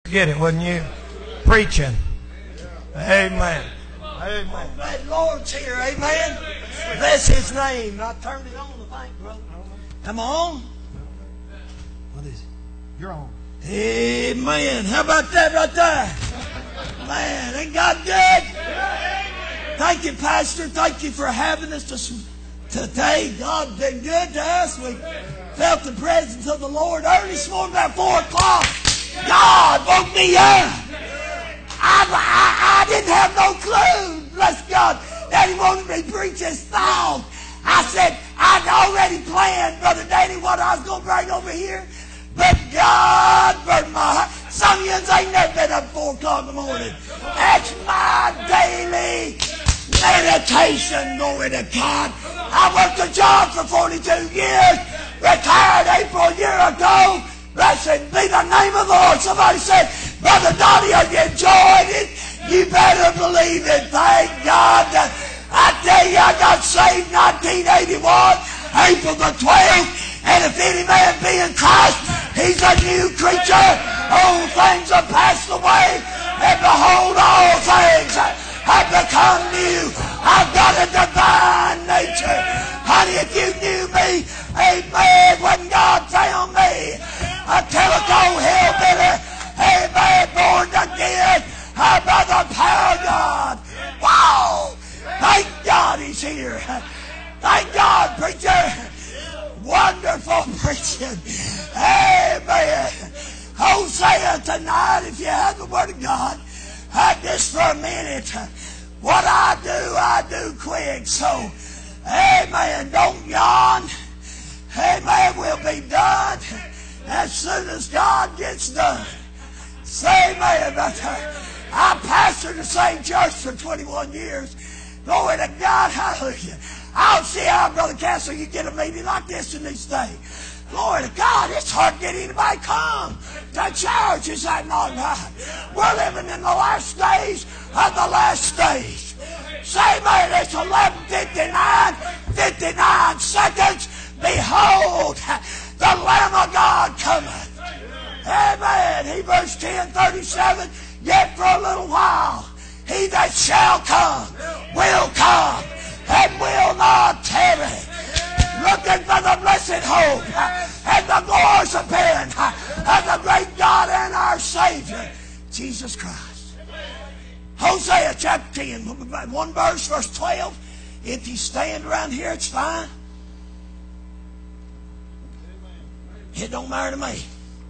Get it, wasn't you? Preaching. Amen. Amen. That Lord's here. Amen. Bless His name. I turned it on, I think, brother. Am I on? What is it? You're on. Amen. How about that right there? Man, ain't God good? Thank you, Pastor. Thank you for having us today. God's been good to us. We felt the presence of the Lord early this morning about 4 o'clock. God woke me up. I didn't have no clue, bless God, that He wanted me to preach this thought. I said, I'd already planned, Brother Danny, what I was going to bring over here. But God burned my heart. Some of you ain't never been up 4 o'clock in the morning. That's my daily meditation, glory to God. I worked a job for 42 years, retired April a year ago. Blessed be the name of the Lord. Somebody said, Brother Donnie, are you enjoying it? You better believe it. Thank God. I tell you, I got saved 1981, April the 12th. And if any man be in Christ, he's a new creature. Old things are passed away, and behold, all things have become new. I've got a divine nature. Honey, if you knew me, amen, when God found me, a telephone hillbilly, amen, born again by the power of God. Wow! Thank God He's here. Thank God, preacher. Wonderful preaching. Amen. Hosea tonight, if you have the Word of God, just for a minute. What I do quick. So, amen, don't yawn. Amen, we'll be done as soon as God gets done. Say amen. I pastored the same church for 21 years. Glory to God. Hallelujah. I don't see how, Brother Castle, you get a meeting like this in these days. Glory to God. It's hard to get anybody come to church. Is that not right? We're living in the last days of the last days. Say amen. It's 11:59, 59 seconds. Behold, the Lamb of God cometh. Amen. Hebrews 10:37. Yet for a little while, he that shall come will come and will not tarry. Looking for the blessed hope and the glorious appearing of the great God and our Savior, Jesus Christ. Hosea chapter 10, one verse, verse 12. If you stand around here, it's fine. It don't matter to me.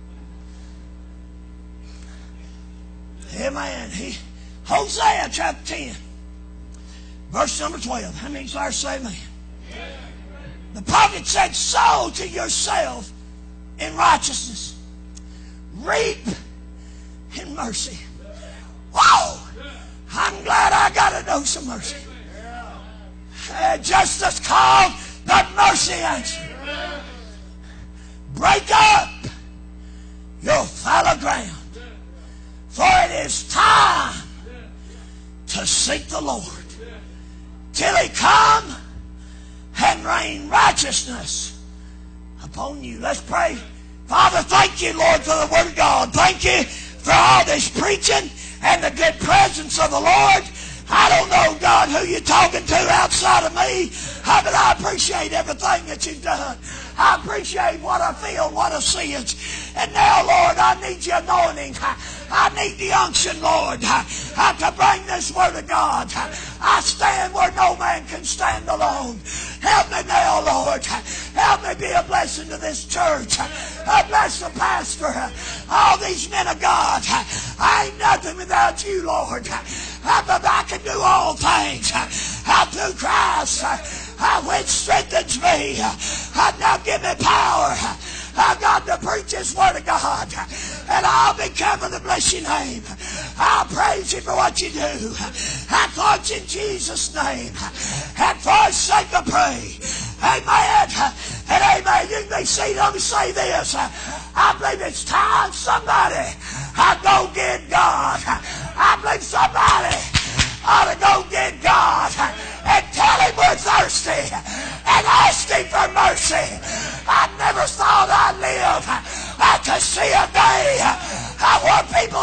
Amen. Hosea chapter 10, verse number 12. How many are saying amen? The prophet said, sow to yourself in righteousness, reap in mercy. Wow! I'm glad I got to know some mercy. Justice called, but mercy answered. Break up your fallow ground, for it is time to seek the Lord till He come and rain righteousness upon you. Let's pray. Father, thank you, Lord, for the Word of God. Thank you for all this preaching and the good presence of the Lord. I don't know, God, who you're talking to outside of me, but I appreciate everything that you've done. I appreciate what I feel, what I see. And now, Lord, I need your anointing. I need the unction, Lord, to bring this Word of God. I stand where no man can stand alone. Help me now, Lord. Help me be a blessing to this church. Bless the pastor. All these men of God. I ain't nothing without you, Lord. But I can do all things through Christ, which strengthens me. Now give me power, God, to preach this Word of God. And I'll be careful to bless your name. I'll praise you for what you do. And for it's in Jesus' name. And for His sake I pray. Amen. And amen. You can be seated. Let me say this. I believe it's time somebody go get God. I believe somebody ought to go get God and tell Him we're thirsty and ask Him for mercy. I never thought I'd live to see a day where people of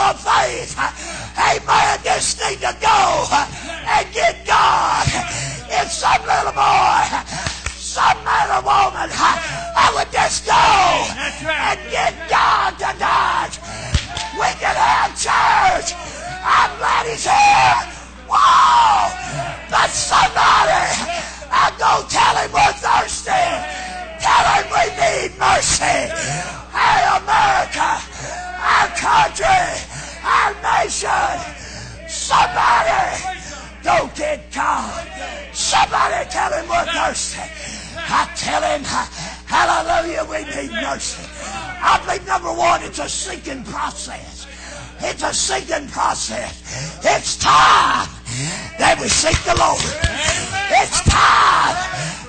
faith, amen, just need to go and get God. If some little boy, some little woman, I would just go and get God tonight. We can have church. I'm glad he's here. Whoa! But somebody, I go tell him we're thirsty. Tell him we need mercy. Hey, America, our country, our nation. Somebody, go get God. Somebody tell him we're thirsty. I tell him, hallelujah, we need mercy. I believe number one, it's a seeking process. It's a seeking process. It's time that we seek the Lord. It's time.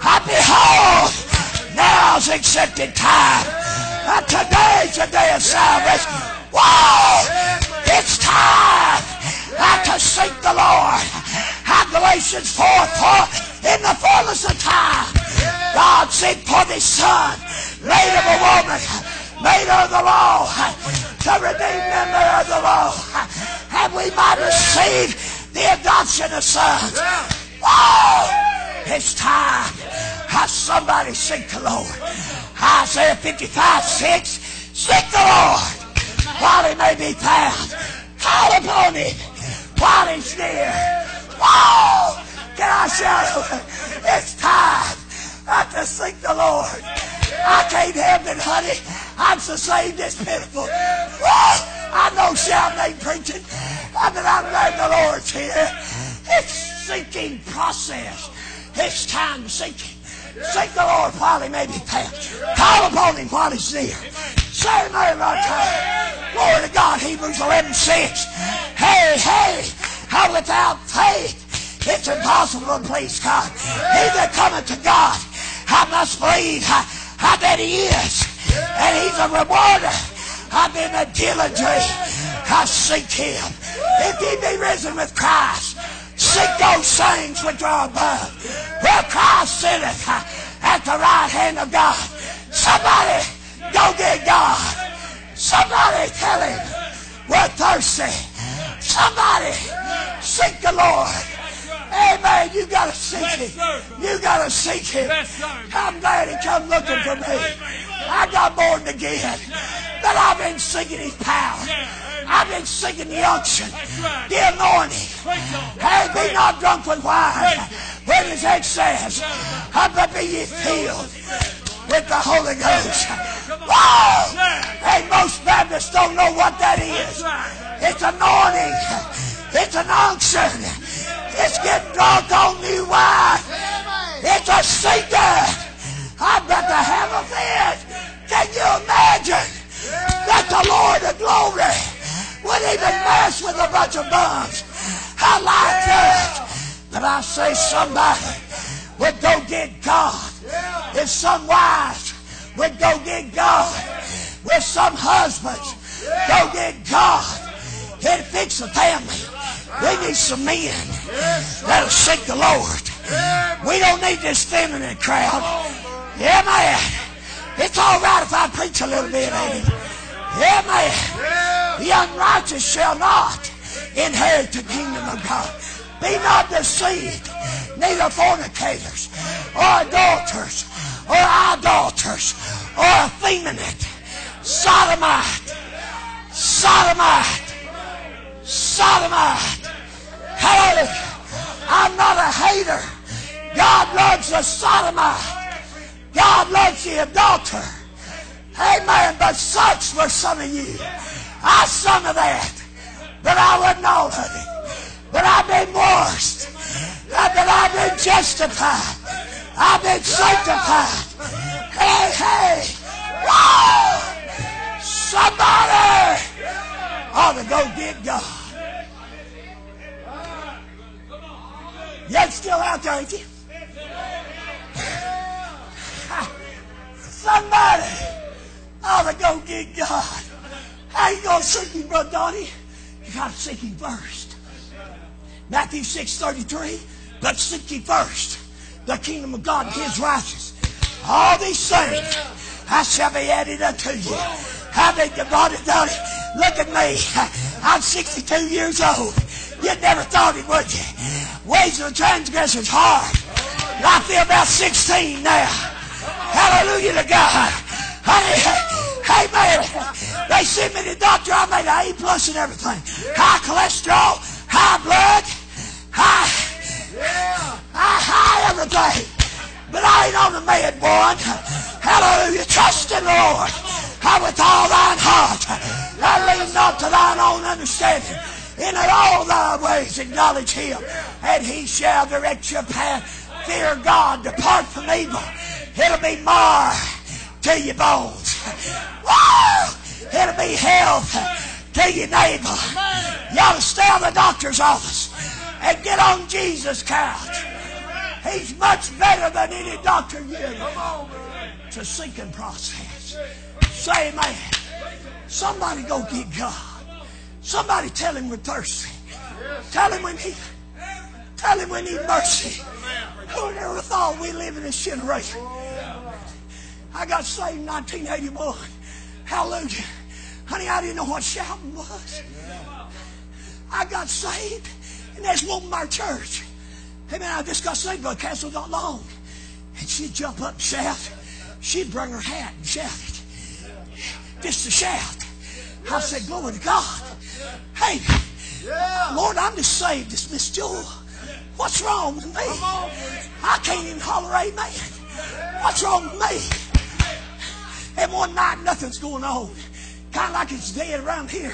Behold, now's accepted time. Today's the day of salvation. Whoa! It's time to seek the Lord. Galatians 4:4, in the fullness of time, God sent forth His Son, made of a woman, made of the law, to redeem them that are of the law, and we might receive the adoption of sons. Whoa! It's time. Somebody seek the Lord. Isaiah 55:6, seek the Lord while He may be found. Call upon Him while He's near. Whoa! Can I shout? It's time to seek the Lord. I can't help it, honey. I'm so saved, it's pitiful. Whoa! I know shouting ain't preaching, but I'm glad the Lord's here. It's seeking process. It's time to seek Him. Seek the Lord while He may be found. Call upon Him while He's near. Say Mary right time. Glory to God, Hebrews 11:6. Hey, without faith, it's impossible to please God. He that cometh to God, I must believe that He is, and He's a rewarder. I've been a diligent. I seek Him. If ye be risen with Christ, seek those things which are above, where Christ sitteth at the right hand of God. Somebody go get God. Somebody tell Him we're thirsty. Somebody seek the Lord. Amen. You got to seek Him. You got to seek Him. I'm glad He come looking for me. I got born again, but I've been seeking His power. I've been seeking the unction, the anointing. Hey, be not drunk with wine, when His head says, but be ye filled with the Holy Ghost. Whoa! Hey, most Baptists don't know what that is. It's anointing. It's an unction. It's getting drunk on new wine. It's a seeker. I've got to have a fit. Can you imagine that the Lord of glory would even mess with a bunch of bums? I like that. But I say somebody would go get God. If some wives would go get God. With some husbands, go get God. It'll fix the family. We need some men that'll seek the Lord. We don't need this feminine crowd. Yeah, man. It's all right if I preach a little bit, ain't it? Yeah, man. The unrighteous shall not inherit the kingdom of God. Be not deceived, neither fornicators, or adulterers, or idolaters, or effeminate, sodomite. Hallelujah. I'm not a hater. God loves the sodomite. God loves the adulterer. Amen. But such were some of you. I some of that. But I wasn't all of it. But I've been washed. But I've been justified. I've been sanctified. Hey. Whoa! Somebody ought to go get God. You're still out there, ain't you? Somebody ought to go get God. How you going to seek Him, Brother Donnie? You got to seek Him first. Matthew 6:33, but seek ye first the kingdom of God and His righteousness. All these things shall be added unto you. How they brought it down. Look at me. I'm 62 years old. You never thought it, would you? Ways of the transgressor's hard. And I feel about 16 now. Hallelujah to God. Honey, hey man, they sent me to the doctor. I made an A+ and everything. High cholesterol, high blood, high everything. But I ain't on the mad one. Hallelujah. Trust in the Lord. With all thine heart. And lean not to thine own understanding. In all thy ways acknowledge him, and he shall direct your path. Fear God, depart from evil. It'll be more to your bones. Woo! It'll be health to your neighbor. You ought to stay on the doctor's office and get on Jesus' couch. He's much better than any doctor you know. It's a seeking process. Say amen. Somebody go get God. Somebody tell him we're thirsty. Tell him we need mercy. Who never thought we live in this generation? I got saved in 1981. Hallelujah. Honey, I didn't know what shouting was. I got saved, and there's one in our church. Hey man, I just got saved, Brother Castle not long. And she'd jump up and shout. She'd bring her hat and shout it. Just to shout. I said, glory to God. Hey, Lord, I'm just saved as Miss Jewel. What's wrong with me? I can't even holler amen. What's wrong with me? And one night, nothing's going on. Kind of like it's dead around here.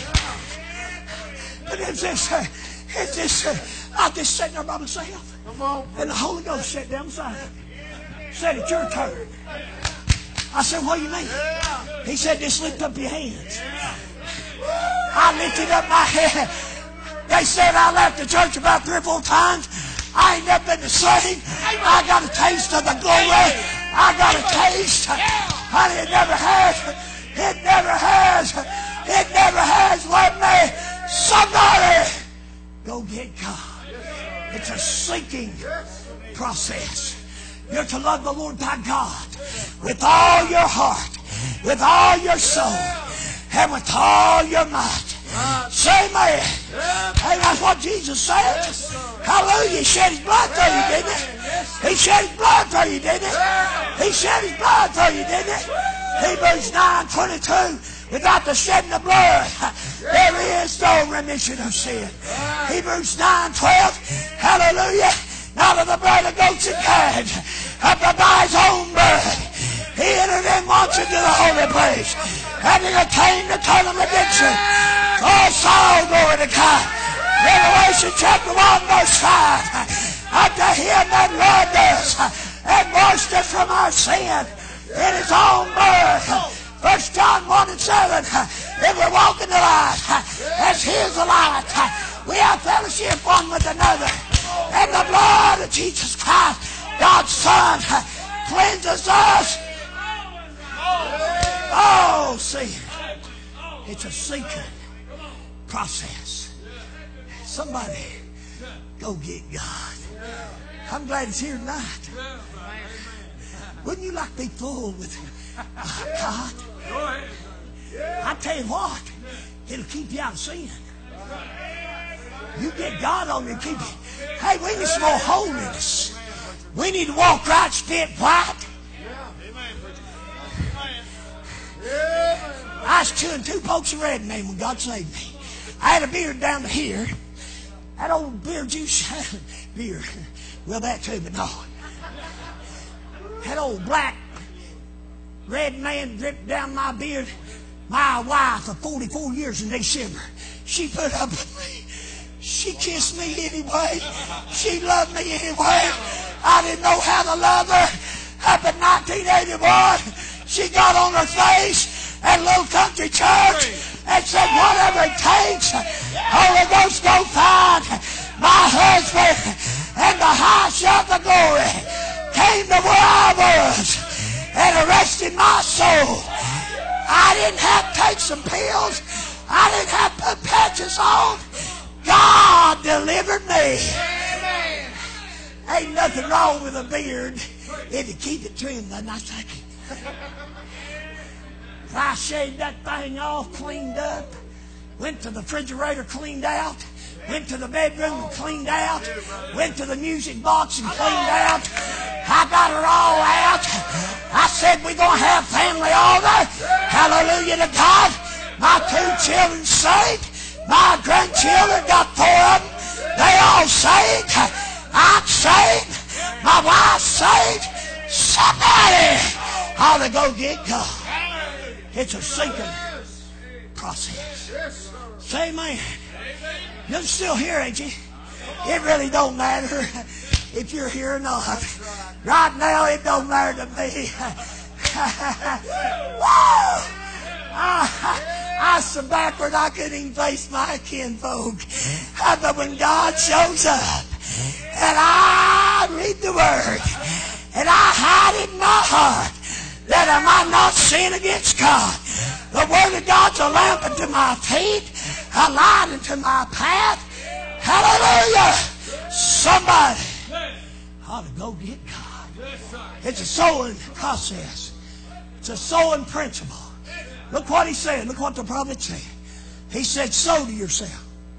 But it's just, I'm just sitting there by myself. And the Holy Ghost sat down beside me. Said, it's your turn. I said, what do you mean? He said, just lift up your hands. I lifted up my hand. They said I left the church about 3 or 4 times. I ain't never been the same. I got a taste of the glory. I got a taste. Honey, it never has. It never has. It never has left me. Somebody go get God. It's a seeking process. You're to love the Lord thy God with all your heart, with all your soul, and with all your might. Say amen. Hey, that's what Jesus said. Hallelujah. He shed his blood for you, didn't he? He shed his blood for you, didn't he? He shed his blood for you, didn't he? Hebrews 9:22. Without the shedding of blood, there is no remission of sin. Hebrews 9:12. Hallelujah. Not of the blood of goats and calves, but by his own blood. He entered in once into the holy place, and he attained eternal redemption. Oh, Saul, glory to God. Revelation chapter 1, verse 5. Unto him that loved us and washed us from our sin in his own blood. 1 John 1:7. If we walk in the light, as he is the light, we have fellowship one with another. And the blood of Jesus Christ, God's Son, cleanses us. Oh, see, it's a seeking process. Somebody go get God. I'm glad he's here tonight. Wouldn't you like to be full with God? I tell you what, it'll keep you out of sin. You get God on you, keep you. Hey, we need some more holiness. We need to walk right, spit white. I was chewing 2 pokes of red name when God saved me. I had a beard down to here. That old beer juice, beer. Well, that too, but no. That old black red man dripped down my beard. My wife of 44 years in December, she put up with me. She kissed me anyway. She loved me anyway. I didn't know how to love her. Up in 1981, she got on her face at a little country church and said, whatever it takes, Holy Ghost, go find my husband. And the high shout of glory came to where I was and arrested my soul. I didn't have to take some pills. I didn't have to put patches on. God delivered me. Amen. Ain't nothing wrong with a beard if you keep it trimmed. And I think if I shaved that thing off, cleaned up, Went to the refrigerator, cleaned out. Went to the bedroom and cleaned out. Went to the music box and cleaned out. I got her all out. I said, we're going to have family altar. Hallelujah to God. My 2 children saved. My grandchildren, got 4 of them. They all saved. I'm saved. My wife's saved. Somebody ought to go get God. It's a sinking process. Say amen. You're still here, ain't you? It really don't matter if you're here or not. Right now, it don't matter to me. I so backward I couldn't even face my kinfolk. But when God shows up, and I read the Word, and I hide it in my heart, that I might not sin against God. The Word of God's a lamp unto my feet, a light unto my path. Hallelujah! Somebody ought to go get God. It's a sowing process. It's a sowing principle. Look what he said. Look what the prophet said. He said, sow to yourself.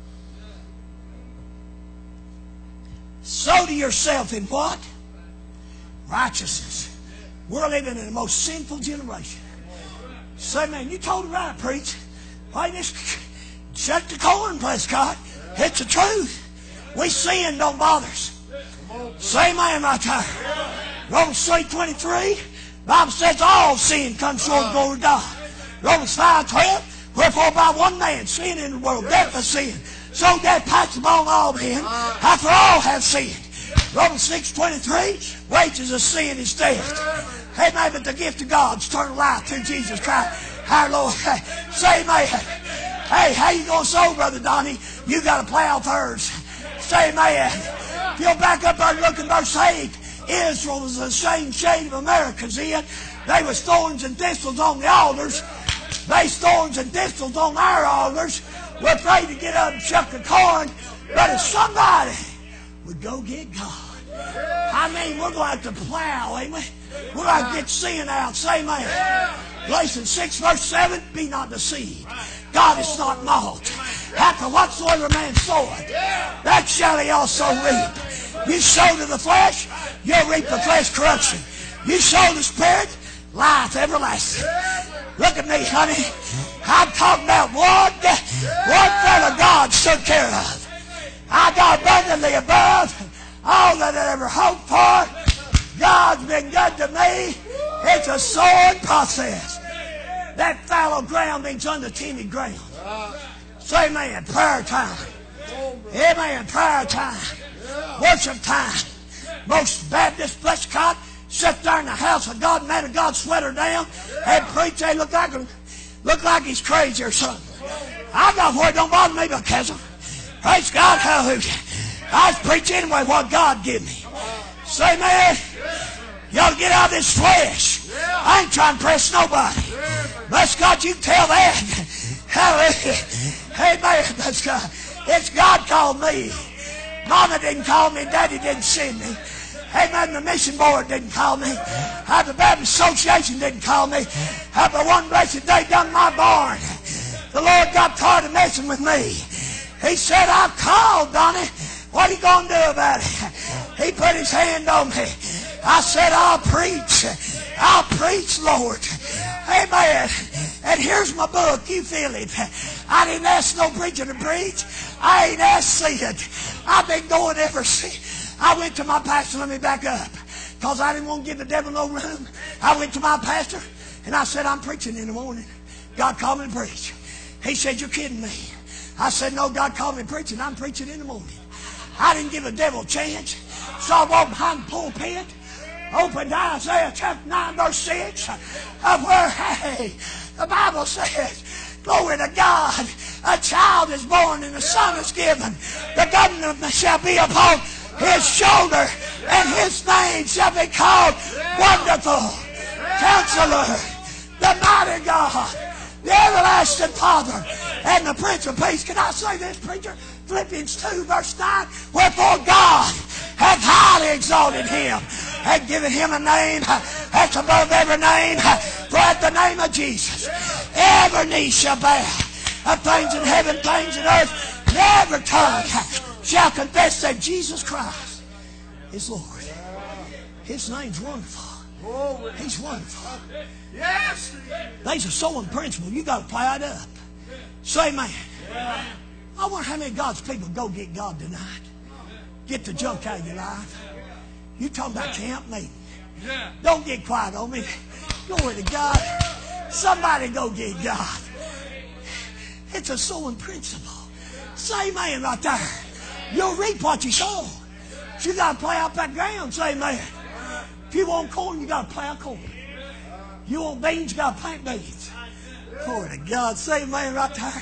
Sow to yourself in what? Righteousness. We're living in the most sinful generation. Say, man, you told it right, preach. Why just shut the corn, bless God. It's the truth. We sin, don't bother us. Say, man, right there. Romans 3:23, Bible says all sin comes short of the glory of God. Romans 5:12, wherefore by one man sin in the world, death of sin. So death passed among all men, after all have sinned. Romans 6:23, wages of sin is death. Amen, but the gift of God is eternal life through Jesus Christ, our Lord. Say amen. Hey, how you going to sow, Brother Donnie? You got to plow first. Say amen. If you'll back up there and look at verse 8, Israel was the same shade of America's in. They was thorns and thistles on the altars. There's thorns and thistles on our altars. We're afraid to get up and shuck the corn. But if somebody would go get God, I mean, we're going to have to plow, ain't we? We're going to get sin out. Say amen. Galatians 6 verse 7, be not deceived. God is not mocked. After whatsoever man soweth, that shall he also reap. You sow to the flesh, you'll reap the flesh corruption. You sow the Spirit, life everlasting. Look at me, honey. I'm talking about one fellow God took care of. I got abundantly above all that I ever hoped for. God's been good to me. It's a sowing process. That fallow ground means untented ground. Say amen. Prayer time. Amen. Prayer time. Worship time. Most Baptists, bless God, sit there in the house of God, man of God, sweater down, and preach. They look like he's crazy or something. I got where it don't bother me because of. Praise God, hallelujah. I was preaching anyway what God give me. Say, man, you ought to get out of this flesh. I ain't trying to press nobody. Bless God, you tell that. Hallelujah. Amen. Bless God. It's God called me. Mama didn't call me. Daddy didn't send me. Amen. The mission board didn't call me. The Baptist Association didn't call me. The one blessed day done my barn. The Lord got tired of messing with me. He said, I've called, Donnie. What are you going to do about it? He put his hand on me. I said, I'll preach. I'll preach, Lord. Amen. And here's my book. You feel it. I didn't ask no preacher to preach. I ain't asked to see it. I've been going ever since. I went to my pastor. Let me back up. Because I didn't want to give the devil no room. I went to my pastor and I said, I'm preaching in the morning. God called me to preach. He said, you're kidding me. I said, no, God called me to preach and I'm preaching in the morning. I didn't give the devil a chance. So I walked behind the pulpit, opened Isaiah chapter 9 verse 6, of where, hey, the Bible says, glory to God, a child is born and a son is given. The government shall be upon his shoulder, and his name shall be called Wonderful, Counselor, the Mighty God, the Everlasting Father, and the Prince of Peace. Can I say this, preacher? Philippians 2 verse 9, wherefore God hath highly exalted him and given him a name that's above every name, for at the name of Jesus every knee shall bow of things in heaven, things in earth, and every tongue shall confess that Jesus Christ is Lord. His name's wonderful. He's wonderful. There's a sowing principle. You got to apply it up. Say amen. I wonder how many of God's people go get God tonight. Get the junk out of your life. You talking about camp meeting. Don't get quiet on me. Glory to God. Somebody go get God. It's a sowing principle. Say amen right there. You'll reap what you sow. You got to play out that ground. Say amen. If you want corn, you got to plant corn. You want beans, you got to plant beans. Glory to God. Say amen right there.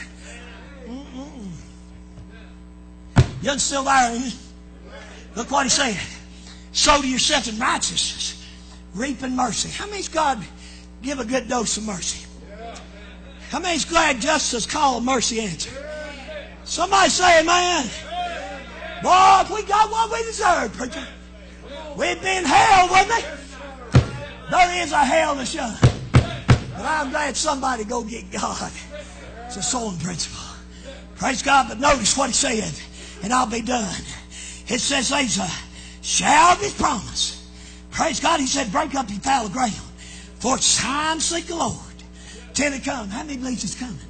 You're still there, ain't you? Look what he said. Sow to yourself in righteousness, reap in mercy. How many's God give a good dose of mercy? How many's glad justice call a mercy answer? Somebody say amen. Boy, if we got what we deserve, preacher, we'd be in hell, wouldn't we? There is a hell to shun. But I'm glad somebody go get God. It's a sowing principle. Praise God, but notice what he said, and I'll be done. It says there's a shout of his promise. Praise God, he said, break up your fallow ground, for it's time to seek the Lord till he comes. How many believes he's coming?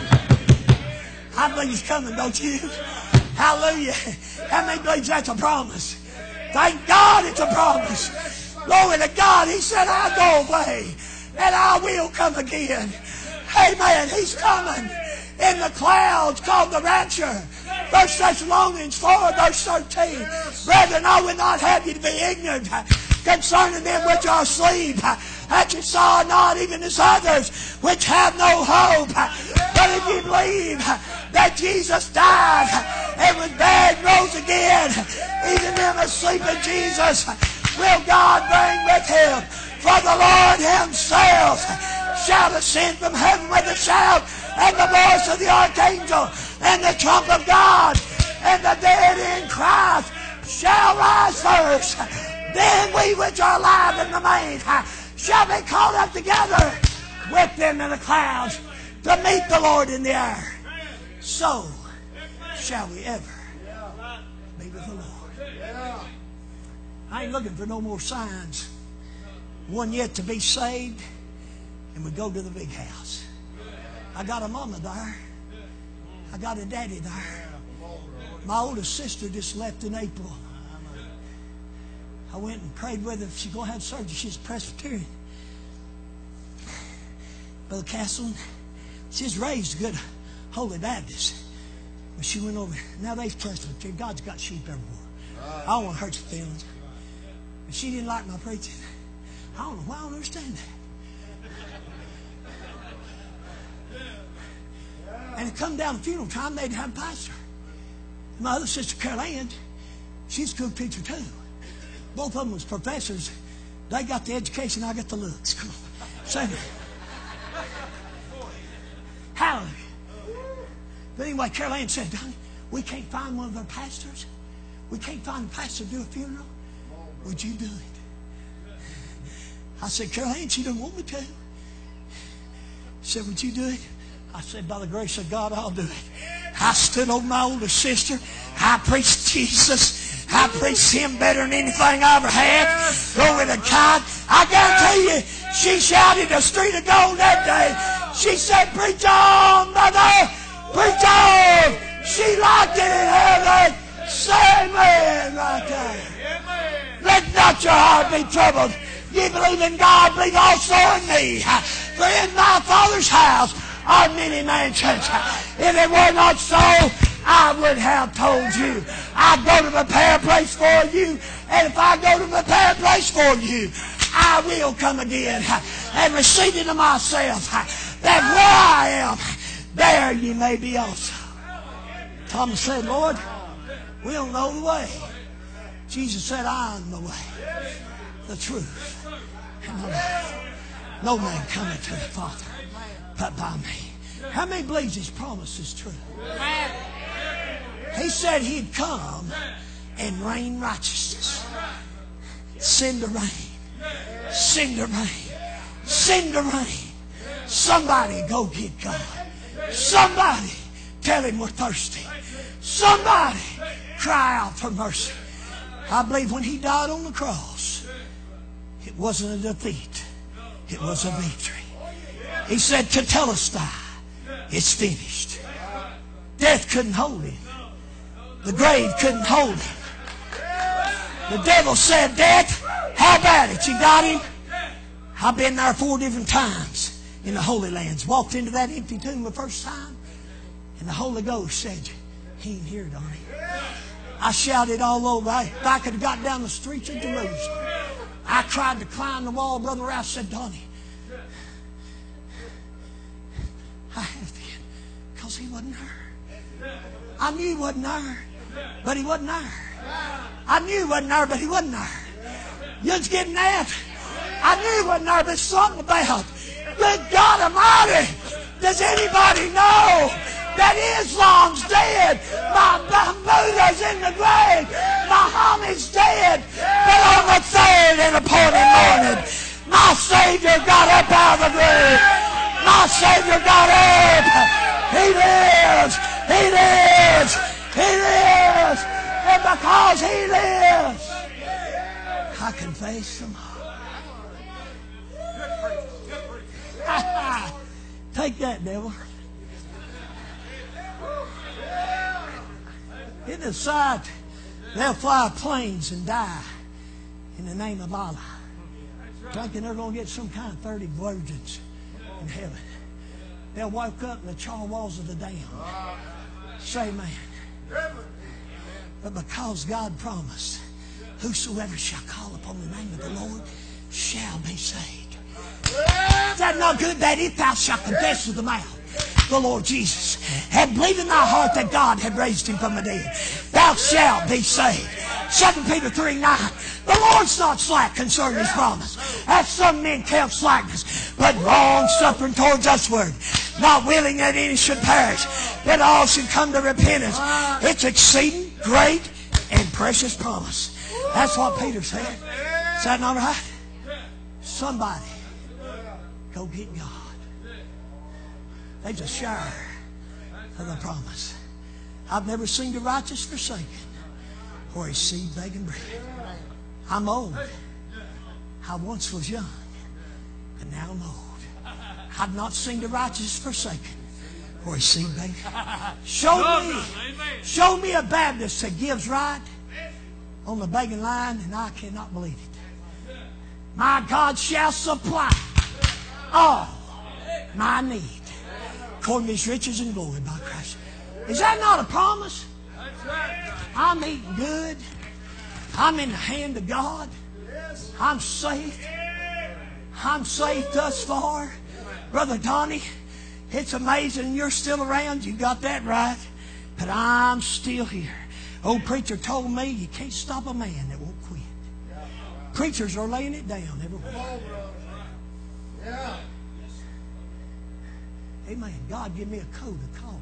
I believe he's coming, don't you? Hallelujah. How many believes that's a promise? Thank God it's a promise. Glory to God. He said, I'll go away and I will come again. Amen. He's coming in the clouds called the rapture. 1 Thessalonians 4 verse 13. Brethren, I would not have you to be ignorant concerning them which are asleep, that you saw not even as others which have no hope. But if you believe that Jesus died and was buried and rose again, even them asleep in Jesus will God bring with him. For the Lord himself shall ascend from heaven with a shout, and the voice of the archangel, and the trump of God, and the dead in Christ shall rise first. Then we which are alive and remain shall be caught up together with them in the clouds to meet the Lord in the air. So shall we ever be with the Lord. I ain't looking for no more signs. One yet to be saved, and we go to the big house. I got a mama there. I got a daddy there. My oldest sister just left in April. I went and prayed with her. She's going to have surgery. She's a Presbyterian. Brother Castle, she's raised a good Holy Baptist. But she went over. Now they've Presbyterian. God's got sheep everywhere. I don't want to hurt your feelings. But she didn't like my preaching. I don't know why. I don't understand that. And it come down to funeral time, they'd have a pastor. My other sister, Carol Ann, she's a school teacher too. Both of them was professors. They got the education, I got the looks. Come on. Say it. Hallelujah. But anyway, Carol Ann said, honey, we can't find one of our pastors. We can't find a pastor to do a funeral. Would you do it? I said, Carol Ann, she doesn't want me to. She said, would you do it? I said, by the grace of God, I'll do it. I stood over my older sister. I preached Jesus. I preached him better than anything I ever had. Glory to God. I guarantee you, she shouted the street of gold that day. She said, preach on, brother. Preach on. She liked it in heaven. Say amen right there. Let not your heart be troubled. You believe in God, believe also in me. For in my Father's house are many mansions. If it were not so, I would have told you. I go to prepare a place for you. And if I go to prepare a place for you, I will come again and receive into myself, that where I am, there you may be also. Thomas said, Lord, we don't know the way. Jesus said, I am the way, the truth, and the life. No man cometh to the Father but by me. How many believes his promise is true? He said he'd come and rain righteousness. Send the rain. Send the rain. Send the rain. Somebody go get God. Somebody tell him we're thirsty. Somebody cry out for mercy. I believe when he died on the cross, it wasn't a defeat. It was a victory. He said, Tetelestai, it's finished. Death couldn't hold him. The grave couldn't hold him. The devil said, Death, how about it? You got him? I've been there 4 different times in the Holy Lands. Walked into that empty tomb the first time, and the Holy Ghost said, he ain't here, Donnie. I shouted all over. If I could have got down the streets of Jerusalem, I tried to climb the wall. Brother Ralph said, Donnie, I have been, because he wasn't there. I knew he wasn't there, but he wasn't there. I knew he wasn't there, but he wasn't there. You was getting that? I knew he wasn't there, but something about, good God Almighty, does anybody know that Islam's dead? My Buddha's in the grave. Muhammad's dead. But on the third and appointed morning, my Savior got up out of the grave. My Savior got up. He lives. He lives. He lives. And because he lives, I can face them all. Take that, devil. In the sight, they'll fly planes and die in the name of Allah, thinking they're going to get some kind of 30 virgins in heaven. They'll wake up in the char walls of the dam. Say amen. But because God promised, whosoever shall call upon the name of the Lord shall be saved. Is that not good? That if thou shalt confess with the mouth the Lord Jesus, and believe in thy heart that God had raised him from the dead, thou shalt be saved. 2 Peter 3:9. The Lord's not slack concerning his promise, as some men count slackness, but long-suffering towards usward, not willing that any should perish, that all should come to repentance. It's exceeding great and precious promise. That's what Peter said. Is that not right? Somebody go get God. There's a share of the promise. I've never seen the righteous forsaken or his seed begging bread. I'm old. I once was young, but now I'm old. I've not seen the righteous forsaken or his seed begging. Show me a Baptist that gives right on the begging line, and I cannot believe it. My God shall supply all my need according to his riches and glory by Christ. Is that not a promise? I'm eating good. I'm in the hand of God. I'm safe. I'm safe thus far. Brother Donnie, it's amazing you're still around. You got that right. But I'm still here. Old preacher told me you can't stop a man that won't quit. Preachers are laying it down everywhere. Amen. God give me a code of calling.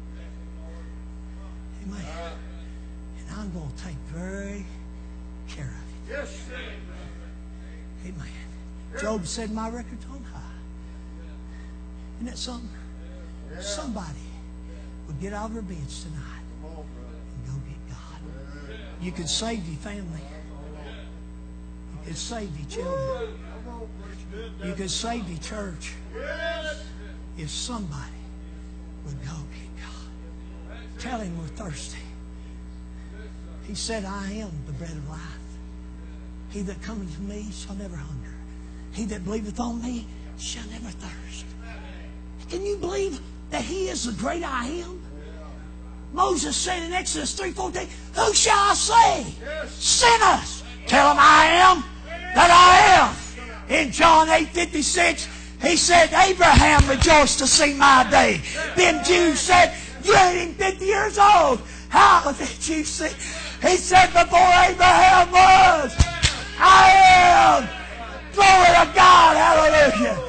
Amen. And I'm going to take very care of it. Amen. Job said, my record's on high. Isn't that something? Somebody would get out of their beds tonight and go get God. You could save your family. You could save your children. You could save your church. If somebody would go get God. Tell him we're thirsty. He said, I am the bread of life. He that cometh to me shall never hunger. He that believeth on me shall never thirst. Can you believe that he is the great I am? Moses said in Exodus 3:14, who shall I say? Send us. Tell him I am that I am. In John 8:56, he said, Abraham rejoiced to see my day. Then Jews said, you ain't even 50 years old. How did you see? He said, before Abraham was, I am. Glory to God. Hallelujah.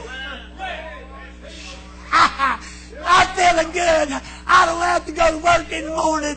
I'm feeling good. I don't have to go to work in the morning.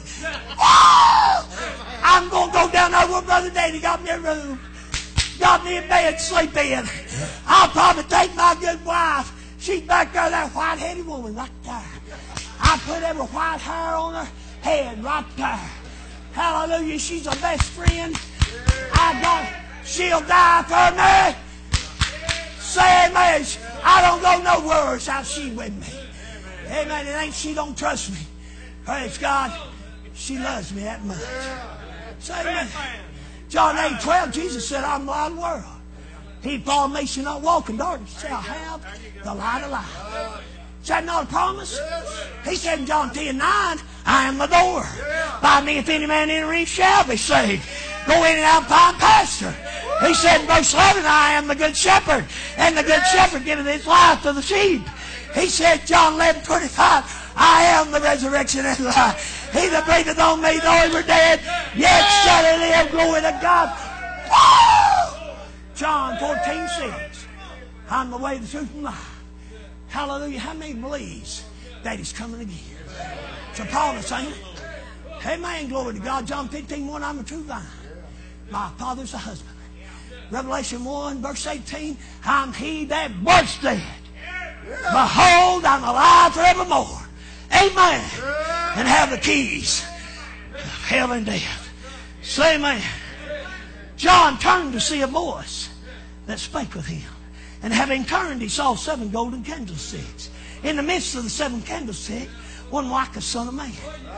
I'm going to go down there where Brother Danny got me a room. Got me a bed to sleep in. I'll probably take my good wife. She's back there, that white-headed woman right there. I put every white hair on her head right there. Hallelujah. She's a best friend. She'll die for me. Say amen. I don't go nowhere without she with me. Amen. It ain't she don't trust me. Praise God. She loves me that much. Say amen. John 8:12, Jesus said, I'm the light of the world. He follow me shall not walk in darkness, shall have the light of life. Is that not a promise? He said in John 10:9, I am the door. By me, if any man enter in, shall be saved. Go in and out and find pasture. He said in verse 11, I am the good shepherd, and the good shepherd giveth his life to the sheep. He said, John 11:25, I am the resurrection and the life. He that believeth on me, though he were dead, yet shall he live. Glory to God. Woo! John 14:6, I'm the way, the truth, and life. Hallelujah. How many believes that he's coming again? It's a promise, ain't it? Amen. Glory to God. John 15:1, I'm the true vine. My Father's the husband. Revelation 1, verse 18, I'm he that was dead. Behold, I'm alive forevermore. Amen. And have the keys of hell and death. Say amen. John turned to see a voice that spake with him. And having turned, he saw 7 golden candlesticks. In the midst of the 7 candlesticks, one like a son of man.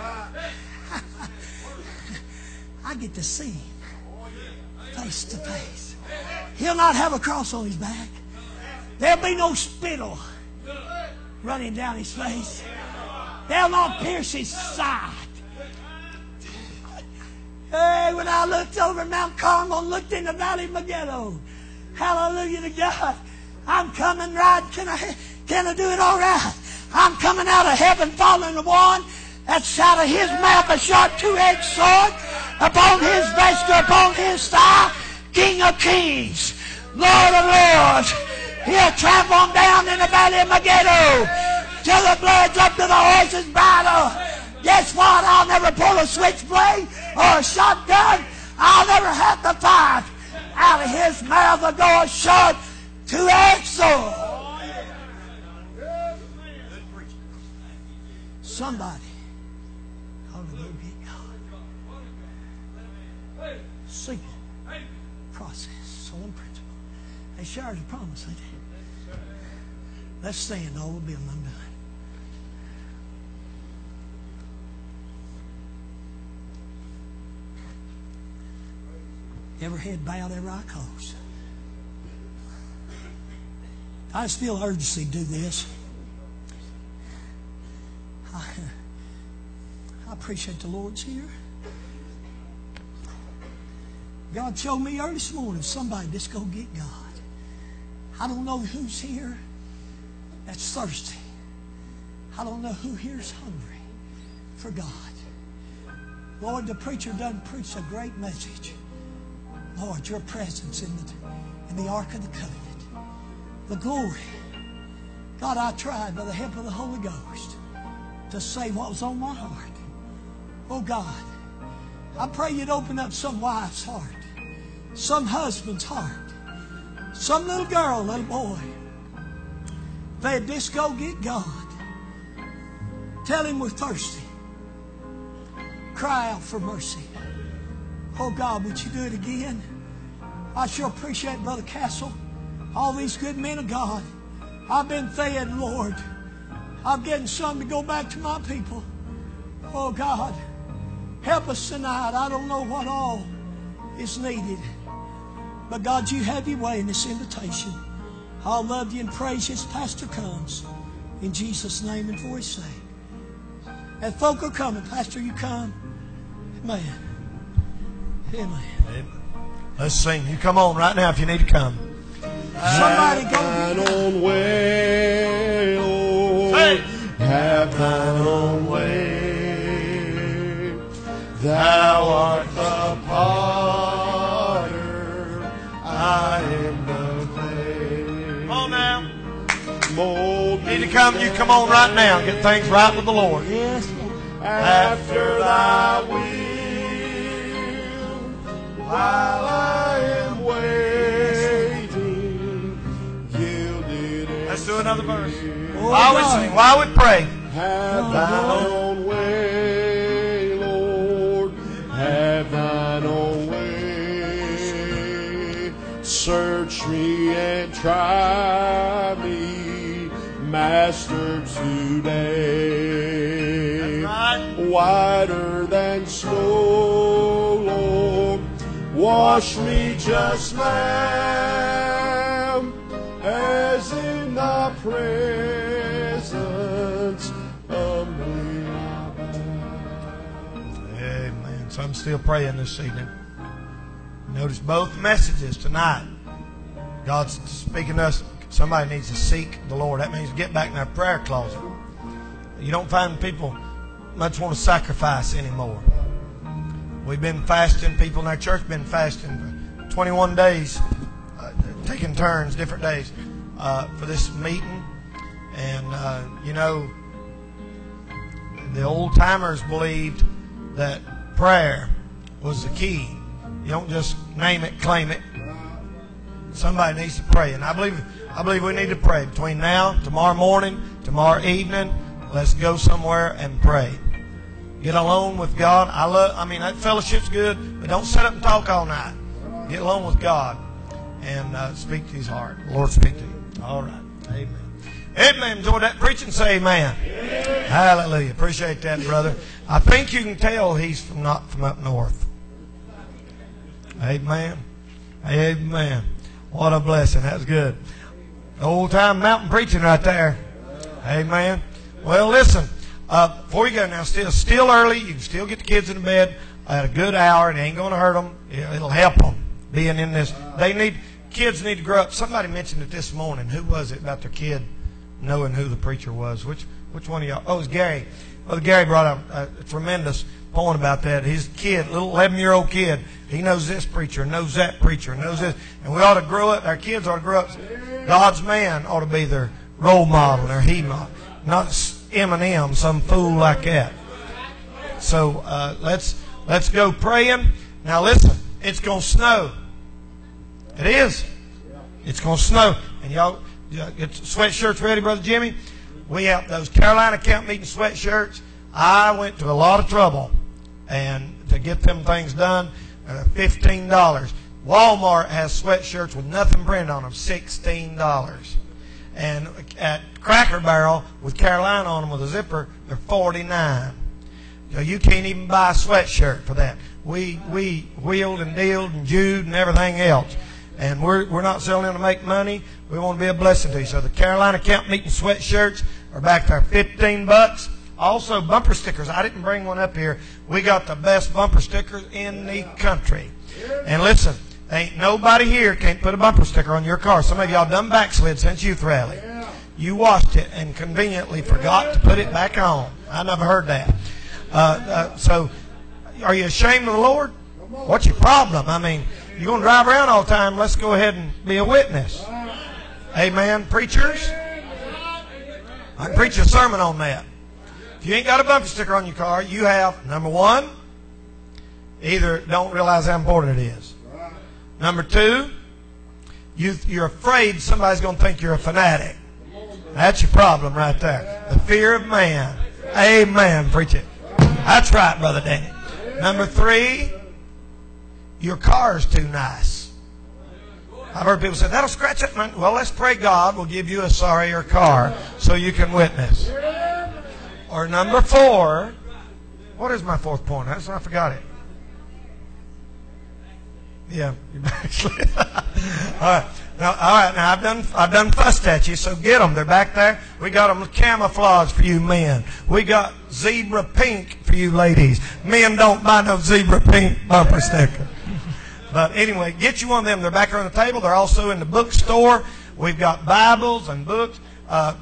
I get to see him face to face. He'll not have a cross on his back. There'll be no spittle running down his face. They'll not pierce his side. Hey, when I looked over Mount Carmel and looked in the valley of Megiddo, hallelujah to God, I'm coming right. Can I do it all right? I'm coming out of heaven, following the one that's out of his mouth a sharp 2-edged sword, upon his vesture, upon his thigh, King of kings, Lord of lords. He'll trample them down in the valley of Megiddo till the blood's up to the horse's bridle. Guess what? I'll never pull a switchblade or a shotgun. I'll never have to fight. Out of his mouth will go a sharp 2-edged sword. Somebody ought to go get God. Secret process, soul and principle. They shared a promise, ain't they? Let's stand, all will be undone. Every head bowed, every eye closed. I just feel urgency to do this. I appreciate the Lord's here. God showed me early this morning, somebody just go get God. I don't know who's here that's thirsty. I don't know who here's hungry for God. Lord, the preacher done preached a great message. Lord, your presence in the Ark of the Covenant. The glory. God, I tried by the help of the Holy Ghost to say what was on my heart. Oh God, I pray you'd open up some wife's heart, some husband's heart, some little girl, little boy. They'd just go get God. Tell him we're thirsty. Cry out for mercy. Oh God, would you do it again? I sure appreciate Brother Castle, all these good men of God. I've been fed, Lord. I'm getting some to go back to my people. Oh God, help us tonight. I don't know what all is needed. But God, you have your way in this invitation. I'll love you and praise you as Pastor comes. In Jesus' name and for his sake. As folk are coming, Pastor, you come. Amen. Amen. Let's sing. You come on right now if you need to come. Somebody go. Have thine own way, Lord. Have thine own way. Thou art the potter, I am the clay. Come on now. Mold You need to come. You come on right now. Get things right with the Lord. Yes, Lord. after thy will, while I am waiting, yielded. Let's do another verse. Oh, While we God. sing, while we pray, have thine own way, Lord, have thine own way. Search me and try me, Master, today. That's right. Whiter than snow, Lord, wash me just now, as in the presence of me. Amen. So I'm still praying this evening. Notice both messages tonight. God's speaking to us. Somebody needs to seek the Lord. That means get back in their prayer closet. You don't find people much want to sacrifice anymore. We've been fasting. People in our church been fasting for 21 days, taking turns, different days, for this meeting. And, the old timers believed that prayer was the key. You don't just name it, claim it. Somebody needs to pray. And I believe we need to pray between now, tomorrow morning, tomorrow evening. Let's go somewhere and pray. Get alone with God. That fellowship's good, but don't sit up and talk all night. Get alone with God and speak to His heart. The Lord speak to you. All right. Amen. Amen. Enjoyed that preaching? Say amen. Amen. Hallelujah. Appreciate that, brother. I think you can tell he's not from up north. Amen. Amen. What a blessing. That's good. Old time mountain preaching right there. Amen. Well, listen. Before you go now, still early. You can still get the kids in bed at a good hour. It ain't going to hurt them. It'll help them being in this. Kids need to grow up. Somebody mentioned it this morning. Who was it about their kid knowing who the preacher was? Which one of y'all? Oh, it was Gary. Well, Gary brought up a tremendous point about that. His kid, little 11-year-old kid, he knows this preacher, knows that preacher, knows this. And we ought to grow up. Our kids ought to grow up. God's man ought to be their role model, their model, not Eminem, some fool like that. So let's go praying. Now listen, it's going to snow. It is. It's going to snow. And y'all get sweatshirts ready, Brother Jimmy. We have those Carolina camp meeting sweatshirts. I went to a lot of trouble and to get them things done. $15. Walmart has sweatshirts with nothing printed on them, $16. And at Cracker Barrel with Carolina on them with a zipper, they're $49. So you can't even buy a sweatshirt for that. We wheeled and dealed and Jewed and everything else. And we're not selling them to make money. We want to be a blessing to you. So the Carolina Camp Meeting sweatshirts are back there, $15. Also bumper stickers. I didn't bring one up here. We got the best bumper stickers in the country. And listen, ain't nobody here can't put a bumper sticker on your car. Some of y'all done backslid since youth rally. You washed it and conveniently forgot to put it back on. I never heard that. So are you ashamed of the Lord? What's your problem? I mean, you're going to drive around all the time. Let's go ahead and be a witness. Amen. Preachers, I can preach a sermon on that. If you ain't got a bumper sticker on your car, you have, number one, either don't realize how important it is. Number two, you're afraid somebody's going to think you're a fanatic. That's your problem right there. The fear of man. Amen. Preach it. That's right, Brother Danny. Number three, your car's too nice. I've heard people say, that'll scratch it. Well, let's pray God will give you a sorrier car so you can witness. Or number four, what is my fourth point? I forgot it. Yeah, you backslid. All right. Now I've done fussed at you, so get them. They're back there. We got them camouflage for you men. We got zebra pink for you ladies. Men don't buy no zebra pink bumper sticker. But anyway, get you one of them. They're back there on the table. They're also in the bookstore. We've got Bibles and books.